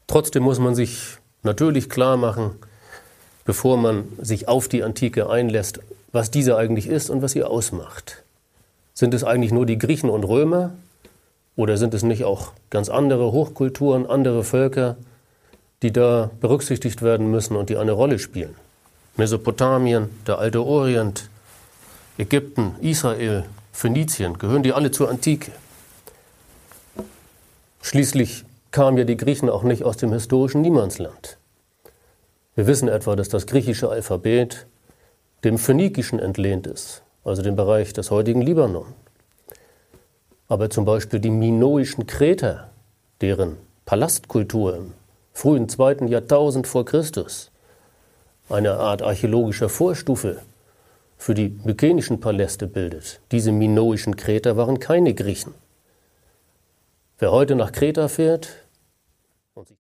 Trotzdem muss man sich natürlich klar machen, bevor man sich auf die Antike einlässt, was diese eigentlich ist und was sie ausmacht. Sind es eigentlich nur die Griechen und Römer oder sind es nicht auch ganz andere Hochkulturen, andere Völker, die da berücksichtigt werden müssen und die eine Rolle spielen? Mesopotamien, der alte Orient, Ägypten, Israel, Phönizien, gehören die alle zur Antike? Schließlich kamen ja die Griechen auch nicht aus dem historischen Niemandsland. Wir wissen etwa, dass das griechische Alphabet dem Phönikischen entlehnt ist, also dem Bereich des heutigen Libanon. Aber zum Beispiel die minoischen Kreter, deren Palastkultur im frühen 2. Jahrtausend vor Christus eine Art archäologischer Vorstufe für die mykenischen Paläste bildet. Diese minoischen Kreter waren keine Griechen. Wer heute nach Kreta fährt